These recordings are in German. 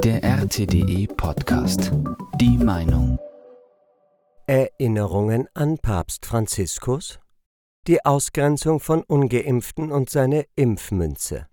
Der RTDE Podcast. Die Meinung. Erinnerungen an Papst Franziskus, die Ausgrenzung von Ungeimpften und seine Impfmünze.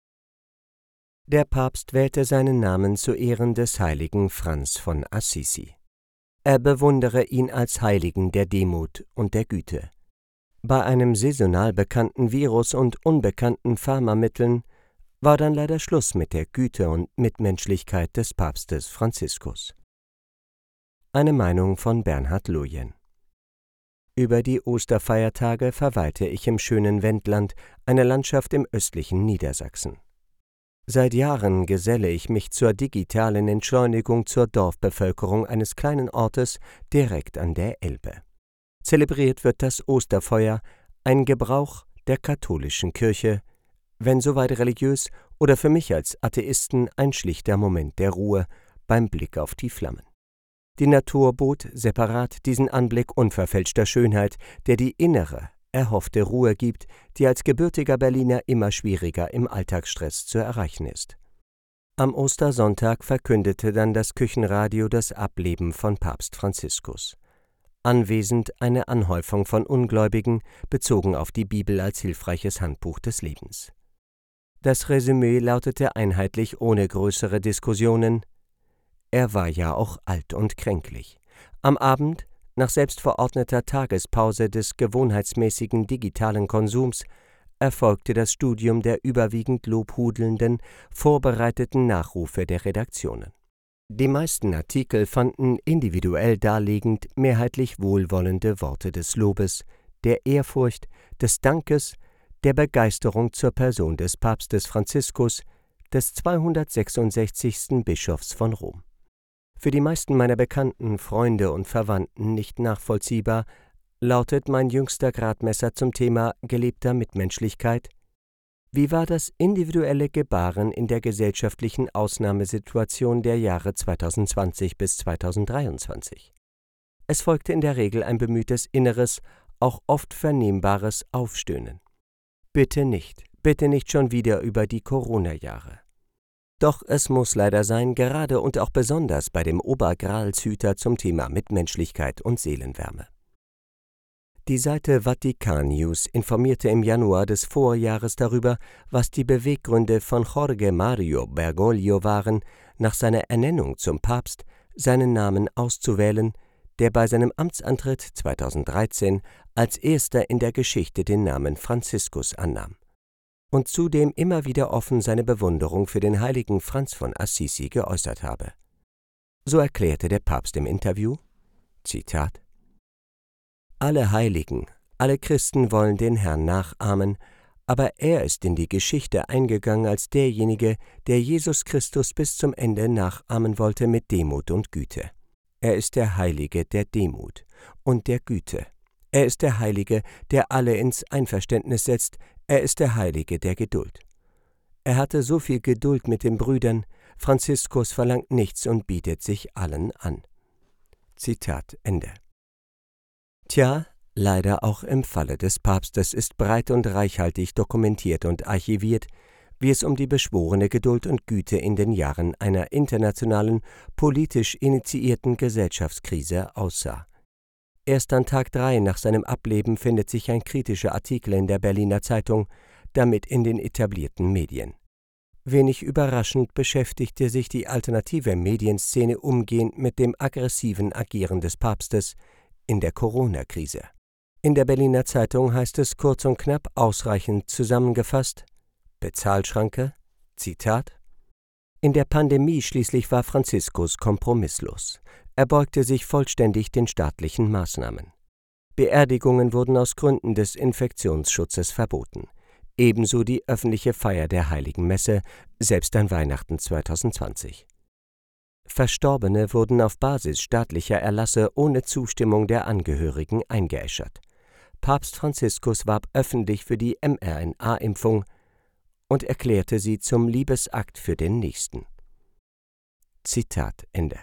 Der Papst wählte seinen Namen zu Ehren des heiligen Franz von Assisi. Er bewundere ihn als Heiligen der Demut und der Güte. Bei einem saisonal bekannten Virus und unbekannten Pharmamitteln war dann leider Schluss mit der Güte und Mitmenschlichkeit des Papstes Franziskus. Eine Meinung von Bernhard Lujen. Über die Osterfeiertage verweilte ich im schönen Wendland, eine Landschaft im östlichen Niedersachsen. Seit Jahren geselle ich mich zur digitalen Entschleunigung zur Dorfbevölkerung eines kleinen Ortes direkt an der Elbe. Zelebriert wird das Osterfeuer, ein Gebrauch der katholischen Kirche, wenn soweit religiös oder für mich als Atheisten ein schlichter Moment der Ruhe beim Blick auf die Flammen. Die Natur bot separat diesen Anblick unverfälschter Schönheit, der die innere, erhoffte Ruhe gibt, die als gebürtiger Berliner immer schwieriger im Alltagsstress zu erreichen ist. Am Ostersonntag verkündete dann das Küchenradio das Ableben von Papst Franziskus. Anwesend eine Anhäufung von Ungläubigen, bezogen auf die Bibel als hilfreiches Handbuch des Lebens. Das Resümee lautete einheitlich ohne größere Diskussionen: Er war ja auch alt und kränklich. Am Abend, nach selbstverordneter Tagespause des gewohnheitsmäßigen digitalen Konsums, erfolgte das Studium der überwiegend lobhudelnden, vorbereiteten Nachrufe der Redaktionen. Die meisten Artikel fanden individuell darlegend mehrheitlich wohlwollende Worte des Lobes, der Ehrfurcht, des Dankes, der Begeisterung zur Person des Papstes Franziskus, des 266. Bischofs von Rom. Für die meisten meiner Bekannten, Freunde und Verwandten nicht nachvollziehbar lautet mein jüngster Gradmesser zum Thema gelebter Mitmenschlichkeit: Wie war das individuelle Gebaren in der gesellschaftlichen Ausnahmesituation der Jahre 2020 bis 2023? Es folgte in der Regel ein bemühtes inneres, auch oft vernehmbares Aufstöhnen. Bitte nicht schon wieder über die Corona-Jahre. Doch es muss leider sein, gerade und auch besonders bei dem Obergralshüter zum Thema Mitmenschlichkeit und Seelenwärme. Die Seite Vatikan News informierte im Januar des Vorjahres darüber, was die Beweggründe von Jorge Mario Bergoglio waren, nach seiner Ernennung zum Papst seinen Namen auszuwählen, der bei seinem Amtsantritt 2013 als erster in der Geschichte den Namen Franziskus annahm und zudem immer wieder offen seine Bewunderung für den heiligen Franz von Assisi geäußert habe. So erklärte der Papst im Interview, Zitat: Alle Heiligen, alle Christen wollen den Herrn nachahmen, aber er ist in die Geschichte eingegangen als derjenige, der Jesus Christus bis zum Ende nachahmen wollte mit Demut und Güte. Er ist der Heilige der Demut und der Güte. Er ist der Heilige, der alle ins Einverständnis setzt. Er ist der Heilige der Geduld. Er hatte so viel Geduld mit den Brüdern. Franziskus verlangt nichts und bietet sich allen an. Zitat Ende. Tja, leider auch im Falle des Papstes ist breit und reichhaltig dokumentiert und archiviert, wie es um die beschworene Geduld und Güte in den Jahren einer internationalen, politisch initiierten Gesellschaftskrise aussah. Erst an Tag 3 nach seinem Ableben findet sich ein kritischer Artikel in der Berliner Zeitung, damit in den etablierten Medien. Wenig überraschend beschäftigte sich die alternative Medienszene umgehend mit dem aggressiven Agieren des Papstes in der Corona-Krise. In der Berliner Zeitung heißt es kurz und knapp ausreichend zusammengefasst: Bezahlschranke, Zitat: In der Pandemie schließlich war Franziskus kompromisslos. Er beugte sich vollständig den staatlichen Maßnahmen. Beerdigungen wurden aus Gründen des Infektionsschutzes verboten. Ebenso die öffentliche Feier der Heiligen Messe, selbst an Weihnachten 2020. Verstorbene wurden auf Basis staatlicher Erlasse ohne Zustimmung der Angehörigen eingeäschert. Papst Franziskus warb öffentlich für die mRNA-Impfung und erklärte sie zum Liebesakt für den Nächsten. Zitat Ende.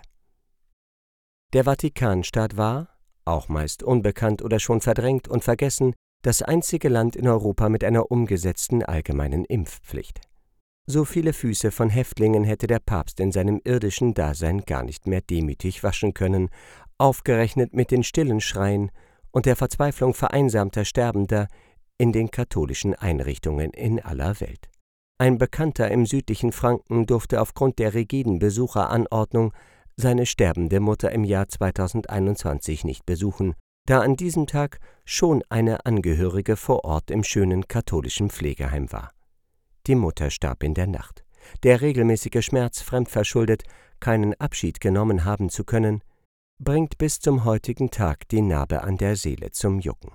Der Vatikanstaat war, auch meist unbekannt oder schon verdrängt und vergessen, das einzige Land in Europa mit einer umgesetzten allgemeinen Impfpflicht. So viele Füße von Häftlingen hätte der Papst in seinem irdischen Dasein gar nicht mehr demütig waschen können, aufgerechnet mit den stillen Schreien und der Verzweiflung vereinsamter Sterbender in den katholischen Einrichtungen in aller Welt. Ein Bekannter im südlichen Franken durfte aufgrund der rigiden Besucheranordnung seine sterbende Mutter im Jahr 2021 nicht besuchen, da an diesem Tag schon eine Angehörige vor Ort im schönen katholischen Pflegeheim war. Die Mutter starb in der Nacht. Der regelmäßige Schmerz, fremdverschuldet keinen Abschied genommen haben zu können, bringt bis zum heutigen Tag die Narbe an der Seele zum Jucken.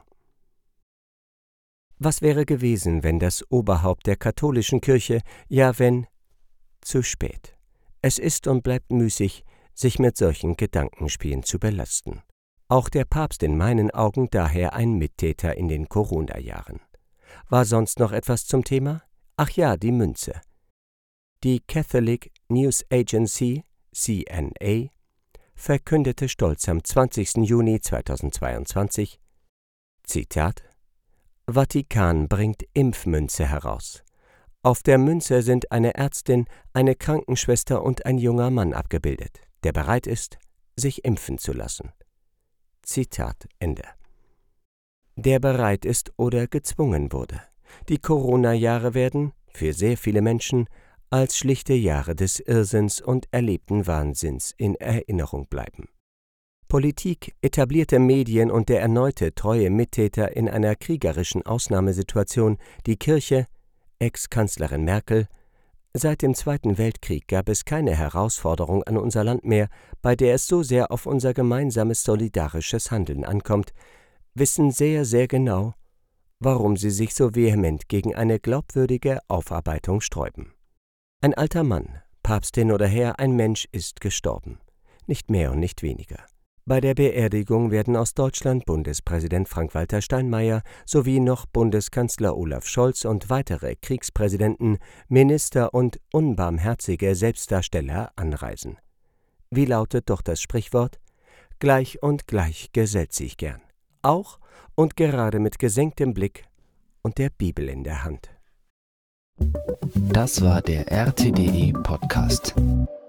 Was wäre gewesen, wenn das Oberhaupt der katholischen Kirche, ja wenn, zu spät. Es ist und bleibt müßig, sich mit solchen Gedankenspielen zu belasten. Auch der Papst in meinen Augen daher ein Mittäter in den Corona-Jahren. War sonst noch etwas zum Thema? Ach ja, die Münze. Die Catholic News Agency, CNA, verkündete stolz am 20. Juni 2022, Zitat: Vatikan bringt Impfmünze heraus. Auf der Münze sind eine Ärztin, eine Krankenschwester und ein junger Mann abgebildet, der bereit ist, sich impfen zu lassen. Zitat Ende. Der bereit ist oder gezwungen wurde. Die Corona-Jahre werden, für sehr viele Menschen, als schlichte Jahre des Irrsinns und erlebten Wahnsinns in Erinnerung bleiben. Politik, etablierte Medien und der erneute treue Mittäter in einer kriegerischen Ausnahmesituation, die Kirche, Ex-Kanzlerin Merkel. Seit dem Zweiten Weltkrieg gab es keine Herausforderung an unser Land mehr, bei der es so sehr auf unser gemeinsames solidarisches Handeln ankommt, wissen sehr, sehr genau, warum sie sich so vehement gegen eine glaubwürdige Aufarbeitung sträuben. Ein alter Mann, Papst hin oder her, ein Mensch ist gestorben. Nicht mehr und nicht weniger. Bei der Beerdigung werden aus Deutschland Bundespräsident Frank-Walter Steinmeier sowie noch Bundeskanzler Olaf Scholz und weitere Kriegspräsidenten, Minister und unbarmherzige Selbstdarsteller anreisen. Wie lautet doch das Sprichwort? Gleich und gleich gesellt sich gern. Auch und gerade mit gesenktem Blick und der Bibel in der Hand. Das war der RTDE Podcast.